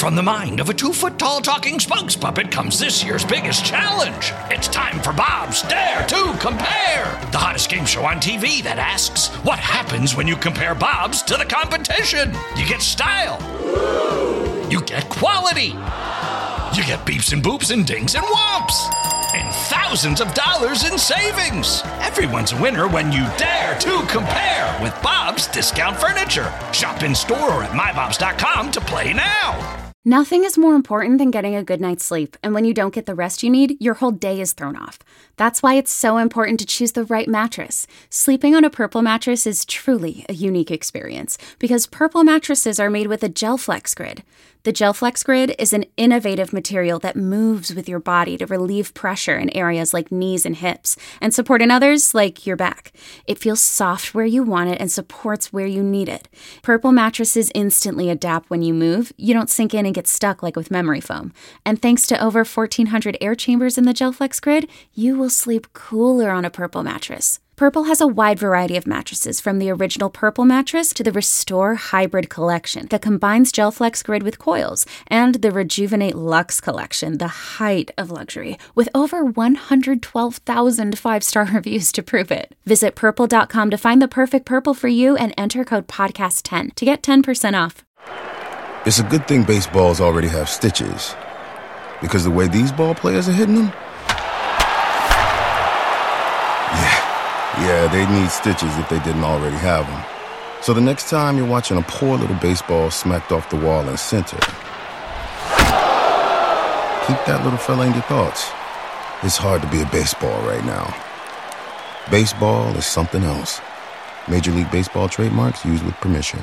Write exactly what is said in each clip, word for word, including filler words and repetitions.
from the mind of a two-foot-tall talking spokes puppet comes this year's biggest challenge. It's time for Bob's Dare to Compare, the hottest game show on T V that asks, what happens when you compare Bobs to the competition? You get style. You get quality. You get beeps and boops and dings and whomps. And thousands of dollars in savings. Everyone's a winner when you dare to compare with Bob's Discount Furniture. Shop in store or at my bobs dot com to play now. Nothing is more important than getting a good night's sleep, and when you don't get the rest you need, your whole day is thrown off. That's why it's so important to choose the right mattress. Sleeping on a Purple mattress is truly a unique experience, because Purple mattresses are made with a GelFlex Grid. The GelFlex Grid is an innovative material that moves with your body to relieve pressure in areas like knees and hips, and support in others like your back. It feels soft where you want it and supports where you need it. Purple mattresses instantly adapt when you move. You don't sink in and get stuck like with memory foam. And thanks to over fourteen hundred air chambers in the GelFlex Grid, you will sleep cooler on a Purple mattress. Purple has a wide variety of mattresses, from the original Purple mattress to the Restore Hybrid collection that combines GelFlex Grid with coils, and the Rejuvenate Luxe collection, the height of luxury, with over one hundred twelve thousand five-star reviews to prove it. Visit purple dot com to find the perfect Purple for you and enter code podcast ten to get ten percent off. It's a good thing baseballs already have stitches, because the way these ball players are hitting them, yeah. Yeah, they need stitches if they didn't already have them. So the next time you're watching a poor little baseball smacked off the wall in center, keep that little fella in your thoughts. It's hard to be a baseball right now. Baseball is something else. Major League Baseball trademarks used with permission.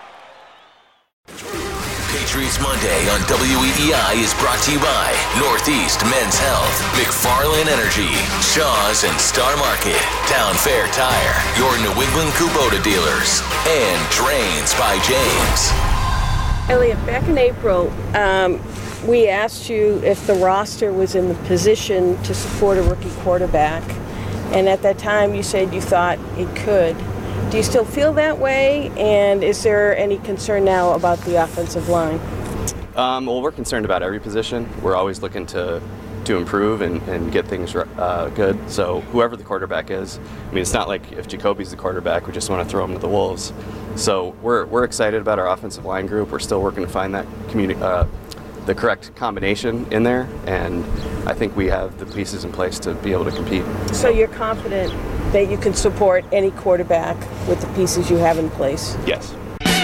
Patriots Monday on W E E I is brought to you by Northeast Men's Health, McFarland Energy, Shaw's and Star Market, Town Fair Tire, your New England Kubota dealers, and Drains by James. Elliot, back in April, um, we asked you if the roster was in the position to support a rookie quarterback, and at that time you said you thought it could. Do you still feel that way, and is there any concern now about the offensive line? Um, well, we're concerned about every position. We're always looking to to improve and, and get things uh, good. So whoever the quarterback is, I mean, it's not like if Jacoby's the quarterback, we just want to throw him to the wolves. So we're we're excited about our offensive line group. We're still working to find that communi- uh, the correct combination in there, and I think we have the pieces in place to be able to compete. So you're confident that you can support any quarterback with the pieces you have in place? Yes.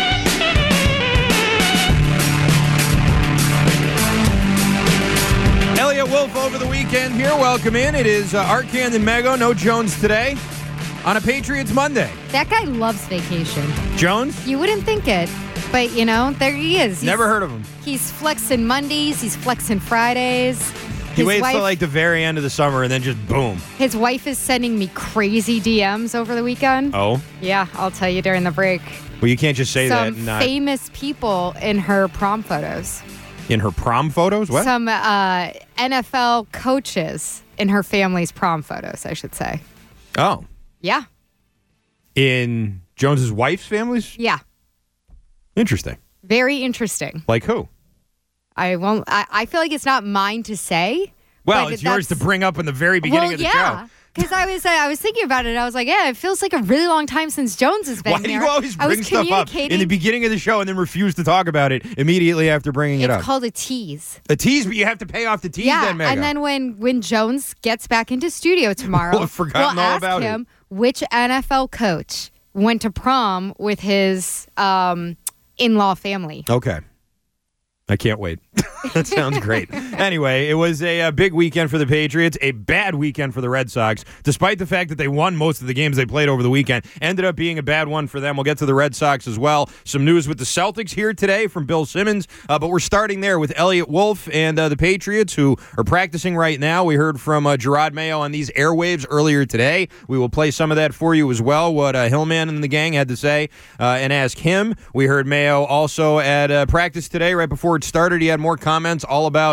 Elliot Wolf over the weekend here. Welcome in. It is uh, Art Camden Mego, no Jones today, on a Patriots Monday. That guy loves vacation. Jones? You wouldn't think it, but, you know, there he is. He's, Never heard of him. He's flexing Mondays. He's flexing Fridays. He His waits wife, till like the very end of the summer and then just boom. His wife is sending me crazy D Ms over the weekend. Oh? Yeah, I'll tell you during the break. Well, you can't just say Some that. And not... famous people in her prom photos. In her prom photos? What? Some uh, N F L coaches in her family's prom photos, I should say. Oh. Yeah. In Jones's wife's families? Yeah. Interesting. Very interesting. Like who? I won't. I, I feel like it's not mine to say. Well, it's yours to bring up in the very beginning well, of the yeah. show. Because I was uh, I was thinking about it. I was like, yeah, it feels like a really long time since Jones has been Why here. do you always I bring was stuff up in the beginning of the show and then refuse to talk about it immediately after bringing it It's up? It's called a tease. A tease, but you have to pay off the tease yeah, then, Mega. and then when, when Jones gets back into studio tomorrow, We'll have forgotten we'll all ask about him it. which N F L coach went to prom with his um, in-law family. Okay. I can't wait. That sounds great. Anyway, it was a, a big weekend for the Patriots, a bad weekend for the Red Sox, despite the fact that they won most of the games they played over the weekend. Ended up being a bad one for them. We'll get to the Red Sox as well. Some news with the Celtics here today from Bill Simmons, uh, but we're starting there with Elliot Wolf and uh, the Patriots, who are practicing right now. We heard from uh, Gerard Mayo on these airwaves earlier today. We will play some of that for you as well, what uh, Hillman and the gang had to say, uh, and ask him. We heard Mayo also at uh, practice today, right before it started. He had more comments all about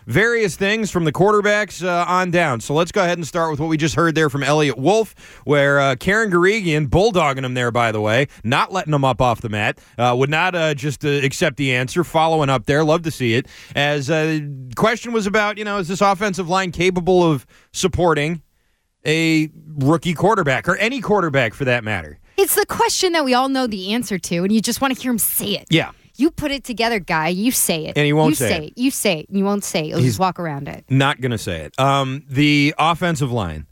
various things from the quarterbacks uh, on down. So let's go ahead and start with what we just heard there from Elliot Wolf, where uh, Karen Guregian, bulldogging him there, by the way, not letting him up off the mat, uh, would not uh, just uh, accept the answer, following up there. Love to see it. As uh, question was about, you know, is this offensive line capable of supporting a rookie quarterback, or any quarterback for that matter? It's the question that we all know the answer to, and you just want to hear him say it. Yeah. You put it together, guy. You say it. And he won't you say, say it. it. You say it. You won't say it. You'll He's just walk around it. Not going to say it. Um, the offensive line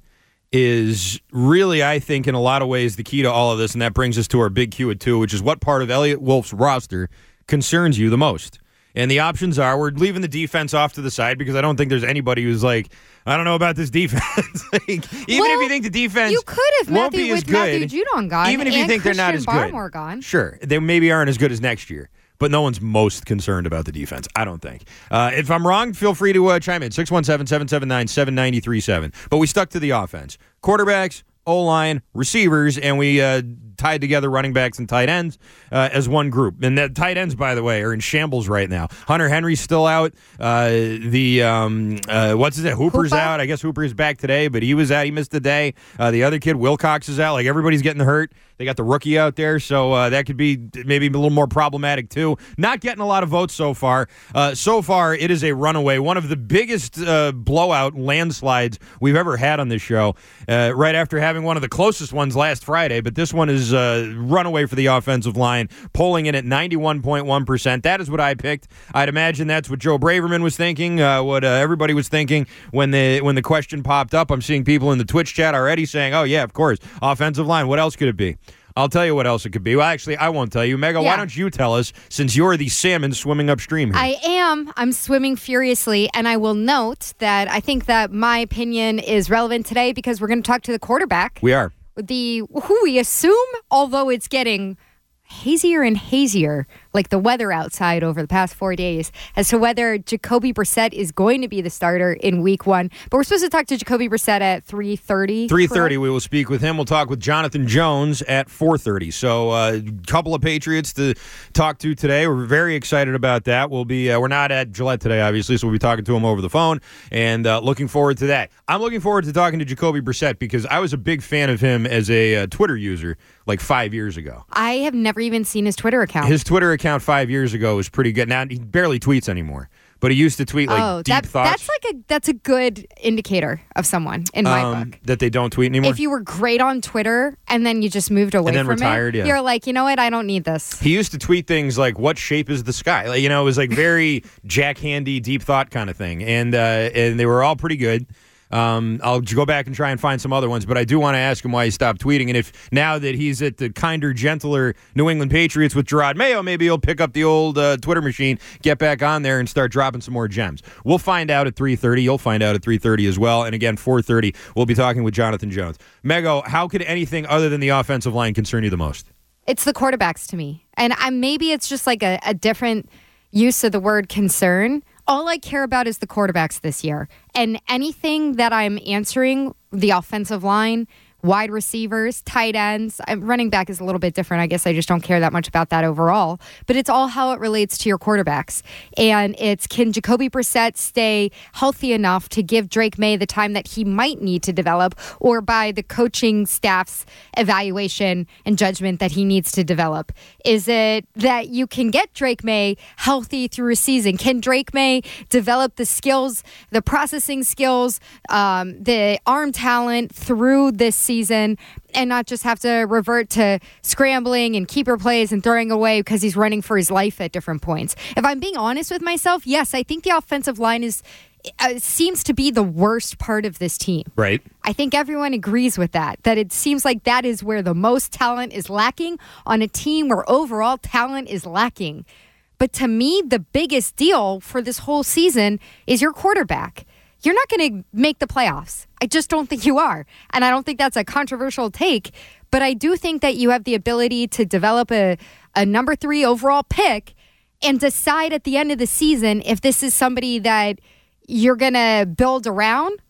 is really, I think, in a lot of ways, the key to all of this, and that brings us to our big Q at two, which is what part of Elliot Wolf's roster concerns you the most. And the options are, we're leaving the defense off to the side because I don't think there's anybody who's like, I don't know about this defense. like, even well, if you think the defense you could have won't Matthew, be as with good, Matthew Judon gone, even if you and think Christian they're not as Barmore good, gone. Sure, they maybe aren't as good as next year. But no one's most concerned about the defense, I don't think. Uh, if I'm wrong, feel free to uh, chime in. six one seven, seven seven nine, seven nine three seven. But we stuck to the offense. Quarterbacks, O-line, receivers, and we uh, tied together running backs and tight ends uh, as one group. And the tight ends, by the way, are in shambles right now. Hunter Henry's still out. Uh, the, um, uh, what's his name? Hooper's Hooper? out. I guess Hooper's back today, but he was out. He missed a day. Uh, the other kid, Wilcox, is out. Like, everybody's getting hurt. They got the rookie out there, so uh, that could be maybe a little more problematic, too. Not getting a lot of votes so far. Uh, so far, it is a runaway. One of the biggest uh, blowout landslides we've ever had on this show, uh, right after having one of the closest ones last Friday. But this one is uh, runaway for the offensive line, polling in at ninety-one point one percent. That is what I picked. I'd imagine that's what Joe Braverman was thinking, uh, what uh, everybody was thinking when the, when the question popped up. I'm seeing people in the Twitch chat already saying, oh, yeah, of course, offensive line. What else could it be? I'll tell you what else it could be. Well, actually, I won't tell you. Mega, yeah. why don't you tell us, since you're the salmon swimming upstream here? I am. I'm swimming furiously, and I will note that I think that my opinion is relevant today because we're going to talk to the quarterback. We are. The who we assume, although it's getting hazier and hazier, like the weather outside over the past four days, as to whether Jacoby Brissett is going to be the starter in week one. But we're supposed to talk to Jacoby Brissett at three thirty. three thirty, we will speak with him. We'll talk with Jonathan Jones at four thirty. So a uh, couple of Patriots to talk to today. We're very excited about that. We'll be, uh, we're not at Gillette today, obviously, so we'll be talking to him over the phone and uh, looking forward to that. I'm looking forward to talking to Jacoby Brissett because I was a big fan of him as a uh, Twitter user like five years ago. I have never even seen his Twitter account. His Twitter account five years ago was pretty good. Now, he barely tweets anymore, but he used to tweet like oh, deep that, thoughts. That's like a that's a good indicator of someone in my um, book. That they don't tweet anymore? If you were great on Twitter and then you just moved away and then from retired, it, yeah. you're like, you know what, I don't need this. He used to tweet things like, what shape is the sky? Like, you know, it was like very Jack Handy, deep thought kind of thing. And, uh, and they were all pretty good. Um, I'll go back and try and find some other ones, but I do want to ask him why he stopped tweeting. And if now that he's at the kinder, gentler New England Patriots with Gerard Mayo, maybe he'll pick up the old uh, Twitter machine, get back on there, and start dropping some more gems. We'll find out at three thirty. You'll find out at three thirty as well. And again, four thirty, we'll be talking with Jonathan Jones. Mego, how could anything other than the offensive line concern you the most? It's the quarterbacks to me. And I, maybe it's just like a, a different use of the word concern. All I care about is the quarterbacks this year. And anything that I'm answering, the offensive line, wide receivers, tight ends, I'm, running back is a little bit different. I guess I just don't care that much about that overall. But it's all how it relates to your quarterbacks. And it's, can Jacoby Brissett stay healthy enough to give Drake May the time that he might need to develop, or by the coaching staff's evaluation and judgment that he needs to develop? Is it that you can get Drake May healthy through a season? Can Drake May develop the skills, the processing skills, um, the arm talent through this season, and not just have to revert to scrambling and keeper plays and throwing away because he's running for his life at different points? If I'm being honest with myself, yes, I think the offensive line is uh, seems to be the worst part of this team. Right. I think everyone agrees with that, that it seems like that is where the most talent is lacking on a team where overall talent is lacking. But to me, the biggest deal for this whole season is your quarterback. You're not going to make the playoffs. I just don't think you are. And I don't think that's a controversial take. But I do think that you have the ability to develop a, a number three overall pick and decide at the end of the season if this is somebody that you're going to build around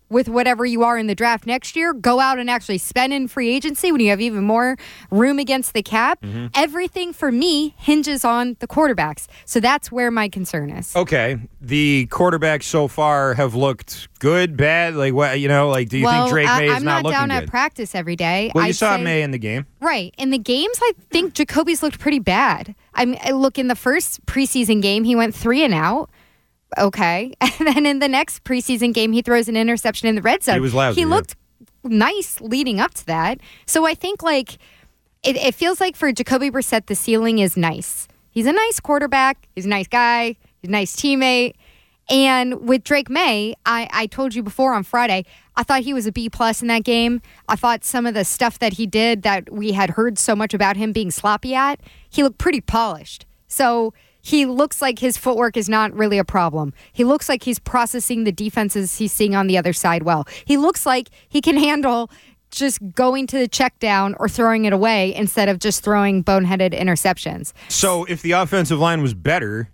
with whatever you are in the draft next year, go out and actually spend in free agency when you have even more room against the cap. Mm-hmm. Everything for me hinges on the quarterbacks. So that's where my concern is. Okay. The quarterbacks so far have looked good, bad? Like, what, you know, like, do you well, think Drake May I, is not looking good? I'm not down at practice every day. Well, you I'd saw say, May in the game. Right. In the games, I think Jacoby's looked pretty bad. I mean, look, in the first preseason game, he went three and out. Okay. And then in the next preseason game, he throws an interception in the red zone. He was lousy. He looked yeah. nice leading up to that. So I think, like, it, it feels like for Jacoby Brissett, the ceiling is nice. He's a nice quarterback. He's a nice guy. He's a nice teammate. And with Drake May, I, I told you before on Friday, I thought he was a B plus in that game. I thought some of the stuff that he did that we had heard so much about him being sloppy at, he looked pretty polished. So he looks like his footwork is not really a problem. He looks like he's processing the defenses he's seeing on the other side well. He looks like he can handle just going to the check down or throwing it away instead of just throwing boneheaded interceptions. So if the offensive line was better,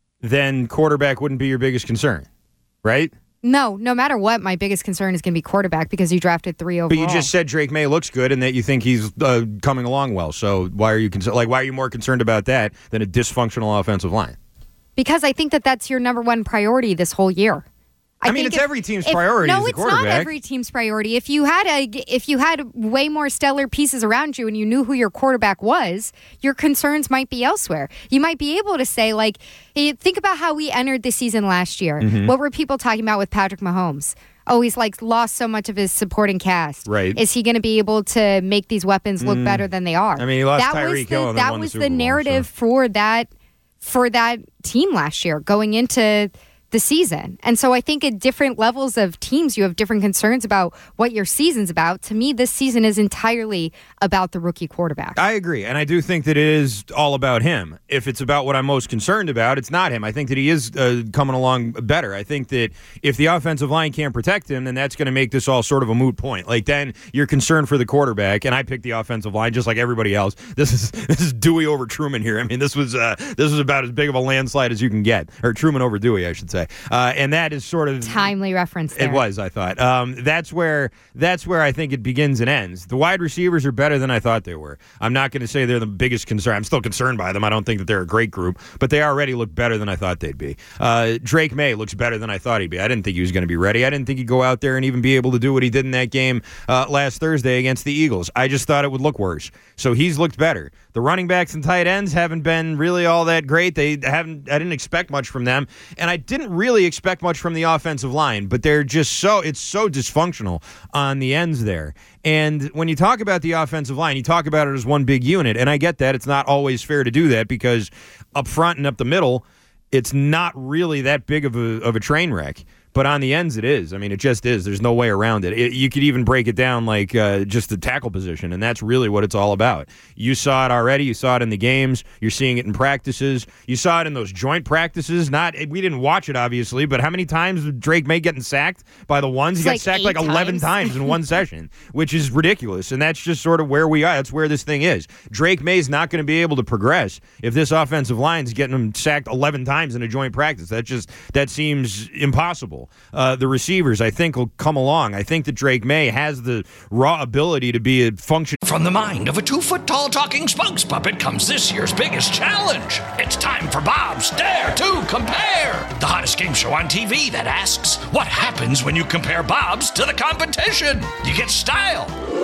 then quarterback wouldn't be your biggest concern, right? No, no matter what, my biggest concern is going to be quarterback because you drafted three overall. But you just said Drake May looks good and that you think he's uh, coming along well. So why are you con- like why are you more concerned about that than a dysfunctional offensive line? Because I think that that's your number one priority this whole year. I, I mean, it's if, every team's if, priority. No, as the it's quarterback. not every team's priority. If you had a, if you had way more stellar pieces around you and you knew who your quarterback was, your concerns might be elsewhere. You might be able to say, like, hey, think about how we entered the season last year. Mm-hmm. What were people talking about with Patrick Mahomes? Oh, he's like lost so much of his supporting cast. Right? Is he going to be able to make these weapons look mm. better than they are? I mean, he lost that Tyreek was the, Hill and that won was the, the, Super Bowl, narrative so. for that for that team last year going into the season. And so I think at different levels of teams, you have different concerns about what your season's about. To me, this season is entirely about the rookie quarterback. I agree. And I do think that it is all about him. If it's about what I'm most concerned about, it's not him. I think that he is uh, coming along better. I think that if the offensive line can't protect him, then that's going to make this all sort of a moot point. Like, then you're concerned for the quarterback, and I picked the offensive line just like everybody else. This is this is Dewey over Truman here. I mean, this was uh, this was about as big of a landslide as you can get. Or Truman over Dewey, I should say. Uh, and that is sort of timely reference there. It was, I thought. Um, that's where that's where I think it begins and ends. The wide receivers are better than I thought they were. I'm not going to say they're the biggest concern. I'm still concerned by them. I don't think that they're a great group, but they already look better than I thought they'd be. Uh, Drake May looks better than I thought he'd be. I didn't think he was going to be ready. I didn't think he'd go out there and even be able to do what he did in that game uh, last Thursday against the Eagles. I just thought it would look worse. So he's looked better. The running backs and tight ends haven't been really all that great. They haven't. I didn't expect much from them, and I didn't really expect much from the offensive line. But they're just so it's so dysfunctional on the ends there. And when you talk about the offensive line, you talk about it as one big unit, and I get that. It's not always fair to do that because up front and up the middle, it's not really that big of a of a train wreck. But on the ends, it is. I mean, it just is. There's no way around it. it you could even break it down like uh, just the tackle position, and that's really what it's all about. You saw it already. You saw it in the games. You're seeing it in practices. You saw it in those joint practices. Not we didn't watch it, obviously, but how many times was Drake May getting sacked by the ones? He got like sacked like eleven times. times in one session, which is ridiculous, and that's just sort of where we are. That's where this thing is. Drake May's not going to be able to progress if this offensive line's getting him sacked eleven times in a joint practice. That just that seems impossible. Uh, the receivers, I think, will come along. I think that Drake May has the raw ability to be a function. From the mind of a two-foot-tall talking spokes puppet comes this year's biggest challenge. It's time for Bob's Dare to Compare, the hottest game show on T V that asks, what happens when you compare Bob's to the competition? You get style.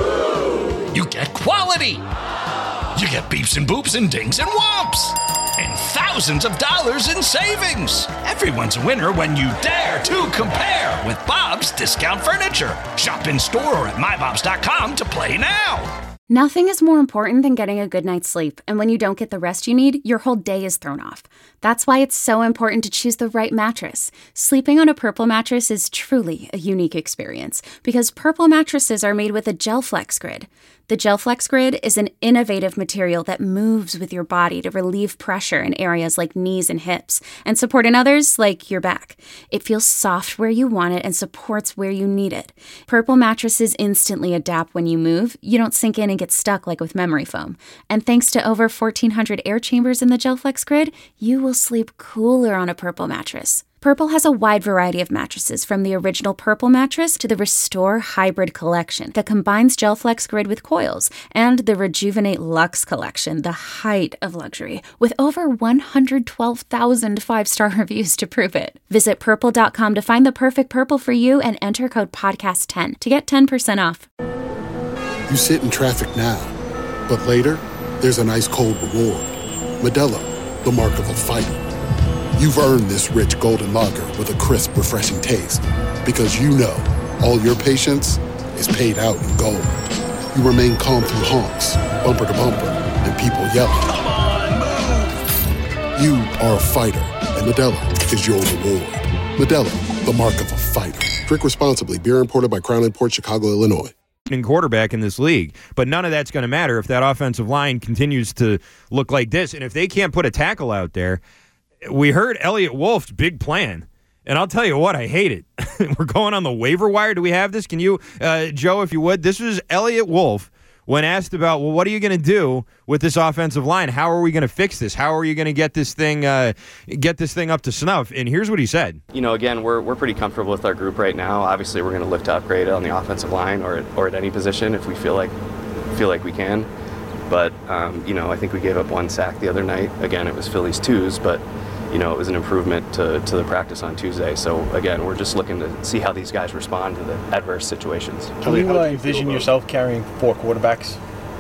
You get quality. You get beeps and boops and dings and whomps. And thousands of dollars in savings. Everyone's a winner when you dare to compare with Bob's Discount Furniture. Shop in store or at my bobs dot com to play now. Nothing is more important than getting a good night's sleep, and when you don't get the rest you need, your whole day is thrown off. That's why it's so important to choose the right mattress. Sleeping on a Purple mattress is truly a unique experience, because Purple mattresses are made with a GelFlex Grid. The GelFlex Grid is an innovative material that moves with your body to relieve pressure in areas like knees and hips, and support in others like your back. It feels soft where you want it and supports where you need it. Purple mattresses instantly adapt when you move. You don't sink in and get stuck like with memory foam. And thanks to over fourteen hundred air chambers in the GelFlex Grid, you will sleep cooler on a Purple mattress. Purple has a wide variety of mattresses, from the original Purple mattress to the Restore Hybrid collection that combines GelFlex Grid with coils, and the Rejuvenate Luxe collection, the height of luxury, with over one hundred twelve thousand five-star reviews to prove it. Visit purple dot com to find the perfect Purple for you and enter code podcast ten to get ten percent off. You sit in traffic now, but later, there's an ice-cold reward. Modelo, the mark of a fighter. You've earned this rich golden lager with a crisp, refreshing taste. Because you know, all your patience is paid out in gold. You remain calm through honks, bumper to bumper, and people yelling. Come on, move! You are a fighter, and Modelo is your reward. Modelo, the mark of a fighter. Drink responsibly. Beer imported by Crown Imports, Chicago, Illinois. Quarterback in this league, but none of that's going to matter if that offensive line continues to look like this. And if they can't put a tackle out there, we heard Elliott Wolf's big plan, and I'll tell you what, I hate it. We're going on the waiver wire. Do we have this? Can you, uh, Joe, if you would? This was Elliott Wolf when asked about, well, what are you going to do with this offensive line? How are we going to fix this? How are you going to get this thing uh, get this thing up to snuff? And here's what he said. You know, again, we're we're pretty comfortable with our group right now. Obviously, we're going to look to upgrade on the offensive line or at, or at any position if we feel like feel like we can. But um, you know, I think we gave up one sack the other night. Again, it was Phillies twos, but you know, it was an improvement to, to the practice on Tuesday. So again, we're just looking to see how these guys respond to the adverse situations. Do you uh, envision yourself carrying four quarterbacks?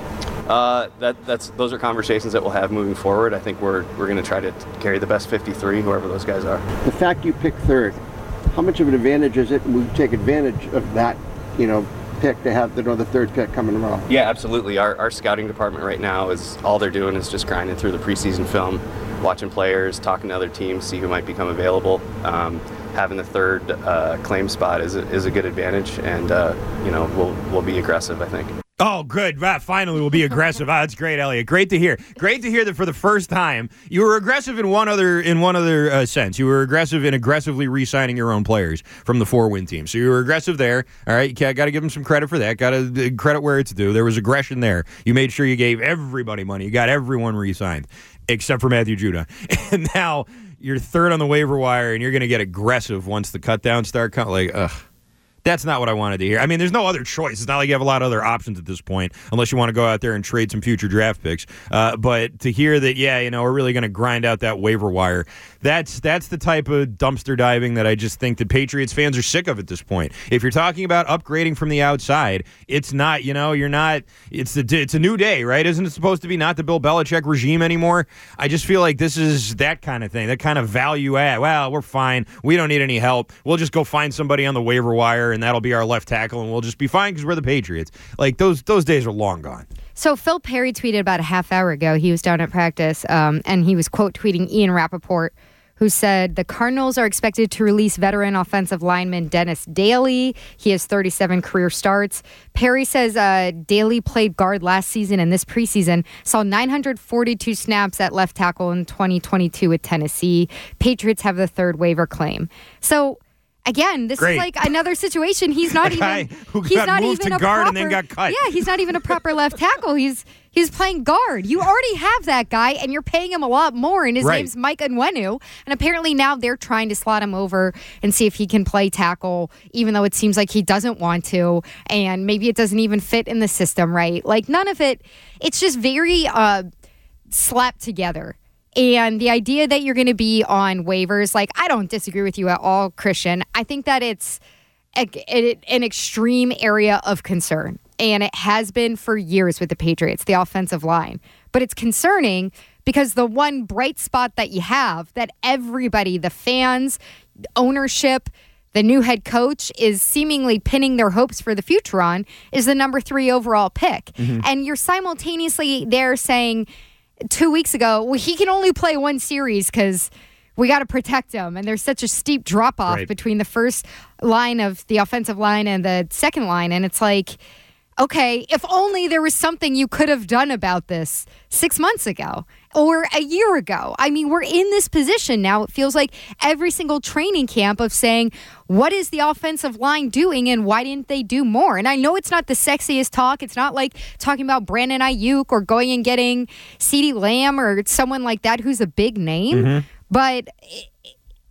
Uh, that that's those are conversations that we'll have moving forward. I think we're we're going to try to carry the best fifty-three, whoever those guys are. The fact you picked third, how much of an advantage is it? And we take advantage of that, you know, pick to have the, you know, the third pick coming around. Yeah, absolutely. Our our scouting department right now is all they're doing is just grinding through the preseason film, watching players, talking to other teams, see who might become available. Um, having the third uh, claim spot is a, is a good advantage, and uh, you know we'll we'll be aggressive, I think. Oh, good. Wow, finally, we'll be aggressive. Oh, that's great, Elliot. Great to hear. Great to hear that for the first time you were aggressive in one other in one other uh, sense. You were aggressive in aggressively re-signing your own players from the four-win team. So you were aggressive there. All right, got to give them some credit for that. Got to credit where it's due. There was aggression there. You made sure you gave everybody money. You got everyone re-signed except for Matthew Judah. And now you're third on the waiver wire, and you're going to get aggressive once the cutdowns start coming. Like, ugh. That's not what I wanted to hear. I mean, there's no other choice. It's not like you have a lot of other options at this point, unless you want to go out there and trade some future draft picks. Uh, but to hear that, yeah, you know, we're really going to grind out that waiver wire, that's that's the type of dumpster diving that I just think the Patriots fans are sick of at this point. If you're talking about upgrading from the outside, it's not, you know, you're not, it's a, it's a new day, right? Isn't it supposed to be not the Bill Belichick regime anymore? I just feel like this is that kind of thing, that kind of value add. Well, we're fine. We don't need any help. We'll just go find somebody on the waiver wire, and that'll be our left tackle, and we'll just be fine because we're the Patriots. Like, those those days are long gone. So Phil Perry tweeted about a half hour ago. He was down at practice, um, and he was quote tweeting Ian Rappaport, who said the Cardinals are expected to release veteran offensive lineman Dennis Daly. He has thirty-seven career starts. Perry says uh, Daly played guard last season, and this preseason saw nine hundred forty-two snaps at left tackle in twenty twenty-two with Tennessee. Patriots have the third waiver claim. So again, this Great. is like another situation. He's not a guy even. Who he's got not moved even to a guard proper, and then got cut. Yeah, he's not even a proper left tackle. He's he's playing guard. You already have that guy, and you're paying him a lot more. And his Right. name's Mike Onwenu. And apparently now they're trying to slot him over and see if he can play tackle, even though it seems like he doesn't want to, and maybe it doesn't even fit in the system. Right? Like none of it. It's just very uh, slapped together. And the idea that you're going to be on waivers, like, I don't disagree with you at all, Christian. I think that it's a, a, an extreme area of concern. And it has been for years with the Patriots, the offensive line. But it's concerning because the one bright spot that you have that everybody, the fans, ownership, the new head coach is seemingly pinning their hopes for the future on is the number three overall pick. Mm-hmm. And you're simultaneously there saying two weeks ago, well, he can only play one series because we got to protect him. And there's such a steep drop off Right. between the first line of the offensive line and the second line. And it's like, okay, if only there was something you could have done about this six months ago or a year ago. I mean, we're in this position now. It feels like every single training camp of saying, what is the offensive line doing and why didn't they do more? And I know it's not the sexiest talk. It's not like talking about Brandon Ayuk or going and getting CeeDee Lamb or someone like that who's a big name. Mm-hmm. But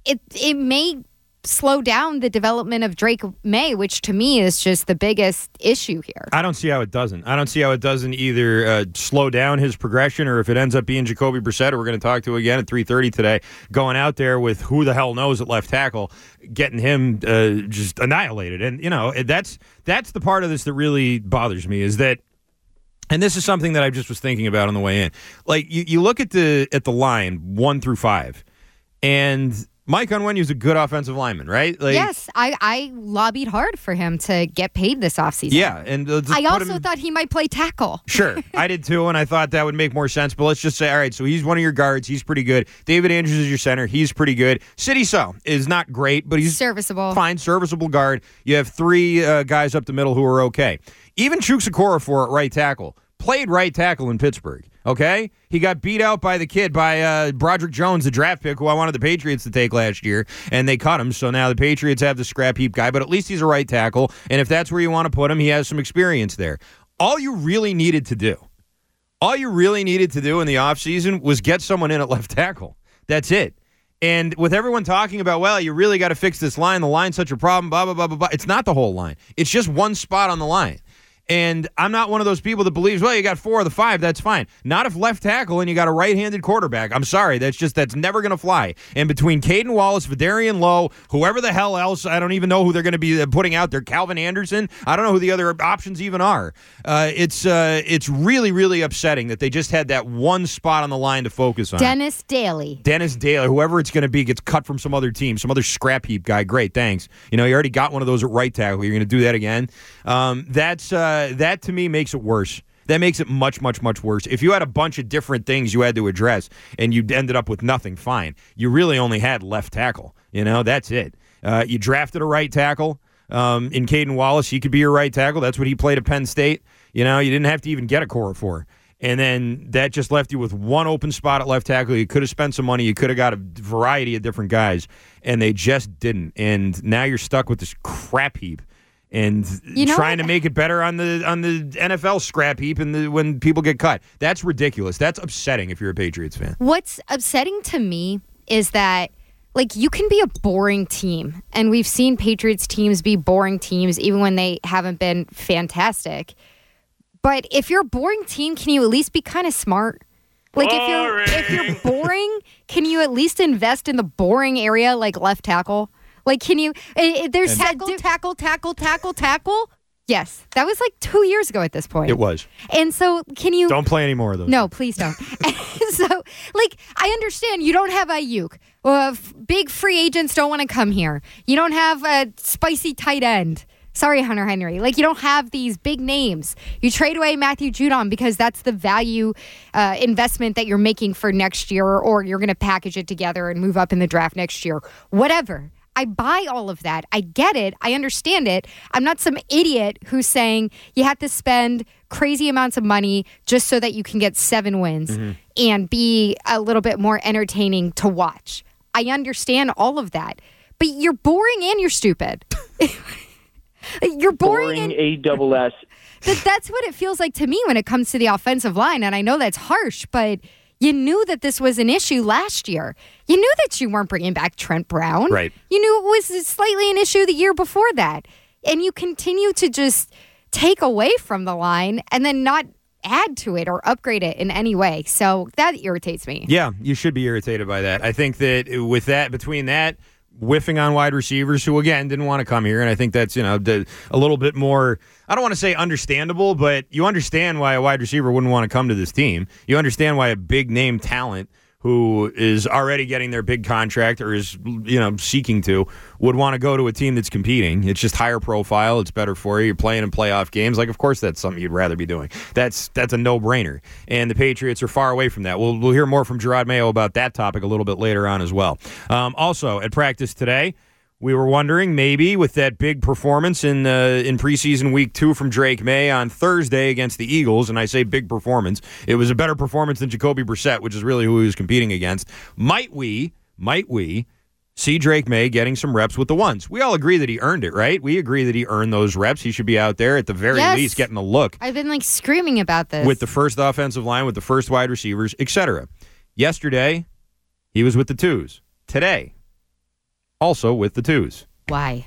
it it may slow down the development of Drake May, which to me is just the biggest issue here. I don't see how it doesn't. I don't see how it doesn't either uh, slow down his progression, or if it ends up being Jacoby Brissett, who we're going to talk to again at three thirty today, going out there with who the hell knows at left tackle, getting him uh, just annihilated. And, you know, that's that's the part of this that really bothers me, is that, and this is something that I just was thinking about on the way in. Like, you, you look at the at the line one through five, and Mike Onwenu's a good offensive lineman, right? Like, yes, I, I lobbied hard for him to get paid this offseason. Yeah, and uh, I also thought he might play tackle. Sure, I did too, and I thought that would make more sense. But let's just say, all right, so he's one of your guards. He's pretty good. David Andrews is your center. He's pretty good. Sidy Sow is not great, but he's serviceable. Fine, serviceable guard. You have three uh, guys up the middle who are okay. Even Chuks Okorafor at right tackle played right tackle in Pittsburgh. Okay? He got beat out by the kid, by uh, Broderick Jones, the draft pick, who I wanted the Patriots to take last year, and they cut him. So now the Patriots have the scrap heap guy, but at least he's a right tackle, and if that's where you want to put him, he has some experience there. All you really needed to do, all you really needed to do in the offseason was get someone in at left tackle. That's it. And with everyone talking about, well, you really got to fix this line, the line's such a problem, blah, blah, blah, blah, blah. It's not the whole line. It's just one spot on the line. And I'm not one of those people that believes, well, you got four of the five, that's fine. Not if left tackle and you got a right-handed quarterback. I'm sorry, that's just, that's never going to fly. And between Caden Wallace, Vidarian Lowe, whoever the hell else, I don't even know who they're going to be putting out there, Calvin Anderson, I don't know who the other options even are. Uh, it's uh, it's really, really upsetting that they just had that one spot on the line to focus on. Dennis Daly. Dennis Daly, whoever it's going to be, gets cut from some other team, some other scrap heap guy. Great, thanks. You know, you already got one of those at right tackle. You're going to do that again? Um, that's... Uh, That, to me, makes it worse. That makes it much, much, much worse. If you had a bunch of different things you had to address and you ended up with nothing, fine. You really only had left tackle. You know, that's it. Uh, you drafted a right tackle um, in Caden Wallace. He could be your right tackle. That's what he played at Penn State. You know, you didn't have to even get a Okorafor. And then that just left you with one open spot at left tackle. You could have spent some money. You could have got a variety of different guys, and they just didn't. And now you're stuck with this crap heap. And you know trying what? to make it better on the on the N F L scrap heap and the, when people get cut. That's ridiculous. That's upsetting if you're a Patriots fan. What's upsetting to me is that, like, you can be a boring team. And we've seen Patriots teams be boring teams even when they haven't been fantastic. But if you're a boring team, can you at least be kind of smart? Like, if you're, if you're boring, can you at least invest in the boring area like left tackle? Like, can you, uh, there's tackle, di- tackle, tackle, tackle, tackle. Yes. That was like two years ago at this point. It was. And so, can you. Don't play any more of those. No, please don't. So, like, I understand you don't have Ayuk. Uh, f- big free agents don't want to come here. You don't have a spicy tight end. Sorry, Hunter Henry. Like, you don't have these big names. You trade away Matthew Judon because that's the value uh, investment that you're making for next year, or you're going to package it together and move up in the draft next year. Whatever. I buy all of that. I get it. I understand it. I'm not some idiot who's saying you have to spend crazy amounts of money just so that you can get seven wins mm-hmm. and be a little bit more entertaining to watch. I understand all of that. But you're boring and you're stupid. You're boring, boring and A double S. That, that's what it feels like to me when it comes to the offensive line. And I know that's harsh, but you knew that this was an issue last year. You knew that you weren't bringing back Trent Brown. Right. You knew it was slightly an issue the year before that. And you continue to just take away from the line and then not add to it or upgrade it in any way. So that irritates me. Yeah, you should be irritated by that. I think that with that, between that, whiffing on wide receivers who, again, didn't want to come here. And I think that's, you know, a little bit more, I don't want to say understandable, but you understand why a wide receiver wouldn't want to come to this team. You understand why a big name talent who is already getting their big contract or is, you know, seeking to, would want to go to a team that's competing. It's just higher profile. It's better for you. You're playing in playoff games. Like, of course, that's something you'd rather be doing. That's that's a no-brainer. And the Patriots are far away from that. We'll, we'll hear more from Gerard Mayo about that topic a little bit later on as well. Um, also, at practice today, we were wondering, maybe with that big performance in uh, in preseason week two from Drake May on Thursday against the Eagles, and I say big performance, it was a better performance than Jacoby Brissett, which is really who he was competing against. Might we, might we see Drake May getting some reps with the ones? We all agree that he earned it, right? We agree that he earned those reps. He should be out there at the very yes. least getting a look. I've been like screaming about this. With the first offensive line, with the first wide receivers, et cetera. Yesterday, he was with the twos. Today, also with the twos. Why?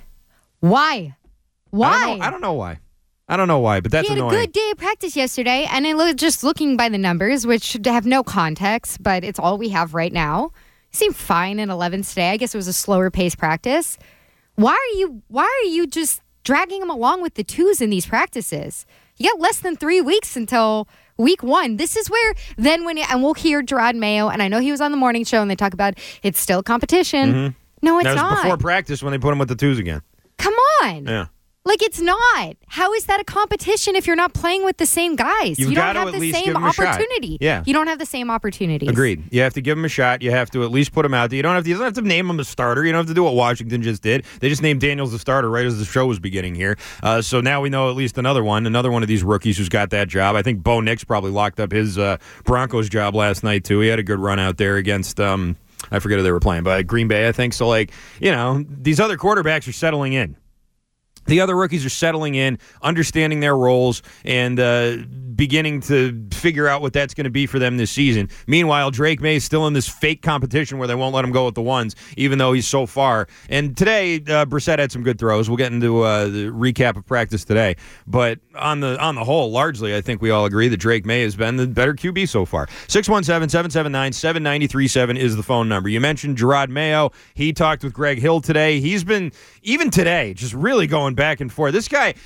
Why? Why? I don't know, I don't know why. I don't know why, but that's he had annoying. a good day of practice yesterday, and I look, just looking by the numbers, which have no context, but it's all we have right now. He seemed fine in elevens today. I guess it was a slower pace practice. Why are you? Why are you just dragging him along with the twos in these practices? You got less than three weeks until week one. This is where then when and we'll hear Gerard Mayo, and I know he was on the morning show, and they talk about it's still competition. Mm-hmm. No, it's that was not. Before practice when they put him with the twos again. Come on. Yeah. Like, it's not. How is that a competition if you're not playing with the same guys? You've you got don't to have at the least same give 'em a shot. opportunity. Yeah. You don't have the same opportunities. Agreed. You have to give him a shot. You have to at least put him out there. You don't have to, you don't have to name him a starter. You don't have to do what Washington just did. They just named Daniels the starter right as the show was beginning here. Uh, so now we know at least another one, another one of these rookies who's got that job. I think Bo Nix probably locked up his uh, Broncos job last night, too. He had a good run out there against, um, I forget who they were playing, but Green Bay, I think. So, like, you know, these other quarterbacks are settling in. The other rookies are settling in, understanding their roles, and uh, beginning to figure out what that's going to be for them this season. Meanwhile, Drake May is still in this fake competition where they won't let him go with the ones, even though he's so far. And today, uh, Brissett had some good throws. We'll get into uh, the recap of practice today. But on the on the whole, largely, I think we all agree that Drake May has been the better Q B so far. six one seven, seven seven nine, seven nine three seven is the phone number. You mentioned Gerard Mayo. He talked with Greg Hill today. He's been, even today, just really going back and forth. This guy,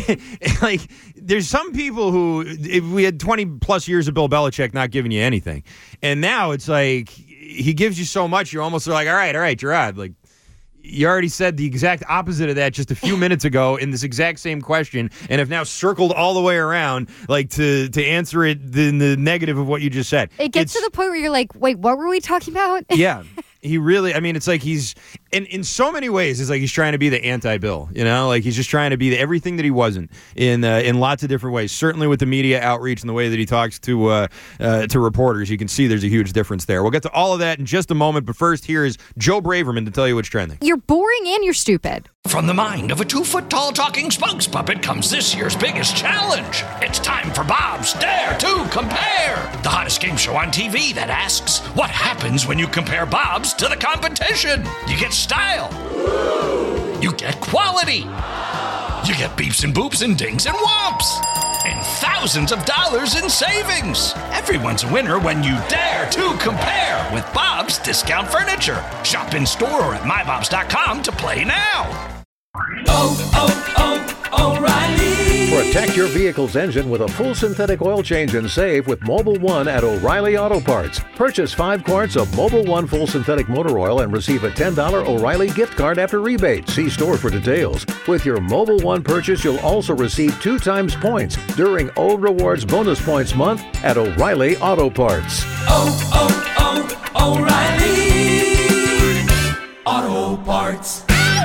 like, there's some people who, if we had twenty plus years of Bill Belichick not giving you anything, and now it's like he gives you so much, you're almost like, all right, all right, Gerard, like, you already said the exact opposite of that just a few minutes ago in this exact same question, and have now circled all the way around, like, to to answer it in the negative of what you just said. It gets it's, to the point where you're like, wait, what were we talking about? Yeah. He really, I mean, it's like he's, in, in so many ways, it's like he's trying to be the anti-Bill, you know? Like, he's just trying to be the, everything that he wasn't in uh, in lots of different ways. Certainly with the media outreach and the way that he talks to uh, uh, to reporters, you can see there's a huge difference there. We'll get to all of that in just a moment, but first, here is Joe Braverman to tell you what's trending. You're boring and you're stupid. From the mind of a two-foot-tall talking spokes puppet comes this year's biggest challenge. It's time for Bob's Dare to Compare, the hottest game show on T V that asks, what happens when you compare Bob's to the competition? You get style. You get quality. You get beeps and boops and dings and whomps. And thousands of dollars in savings. Everyone's a winner when you dare to compare with Bob's Discount Furniture. Shop in store or at my bobs dot com to play now. Oh, oh, oh, O'Reilly. Protect your vehicle's engine with a full synthetic oil change and save with Mobil one at O'Reilly Auto Parts. Purchase five quarts of Mobil one full synthetic motor oil and receive a ten dollars O'Reilly gift card after rebate. See store for details. With your Mobil one purchase, you'll also receive two times points during O Rewards Bonus Points Month at O'Reilly Auto Parts. Oh, oh, oh, O'Reilly Auto Parts.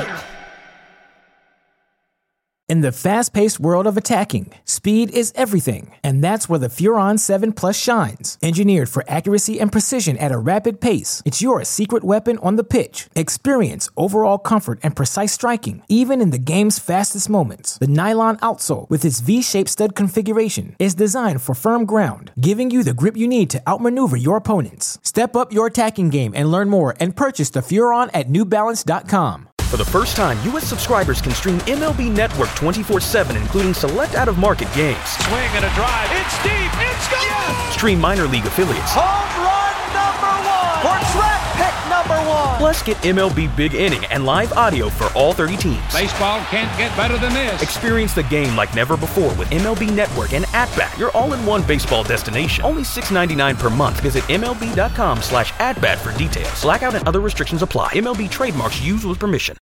In the fast-paced world of attacking, speed is everything, and that's where the Furon seven Plus shines. Engineered for accuracy and precision at a rapid pace, it's your secret weapon on the pitch. Experience overall comfort and precise striking, even in the game's fastest moments. The nylon outsole, with its V-shaped stud configuration, is designed for firm ground, giving you the grip you need to outmaneuver your opponents. Step up your attacking game and learn more and purchase the Furon at new balance dot com. For the first time, U S subscribers can stream M L B Network twenty-four seven, including select out-of-market games. Swing and a drive. It's deep. It's gone. Yes. Stream minor league affiliates. Home run number one. For draft pick number one. Plus, get M L B Big Inning and live audio for all thirty teams. Baseball can't get better than this. Experience the game like never before with M L B Network and At-Bat, your all-in-one baseball destination. Only six ninety-nine per month. Visit M L B dot com slash at bat for details. Blackout and other restrictions apply. M L B trademarks used with permission.